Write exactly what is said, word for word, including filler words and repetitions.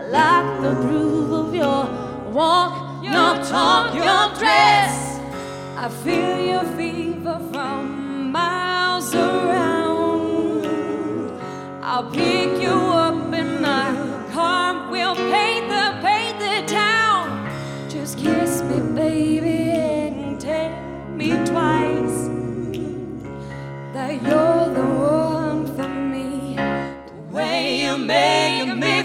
like the groove of your walk, your talk, your dress. I feel your fever from miles around. I'll pick you up in my car. We'll paint the, paint the town. Just kiss me, baby, and tell me twice that you're the one for me. The way you make me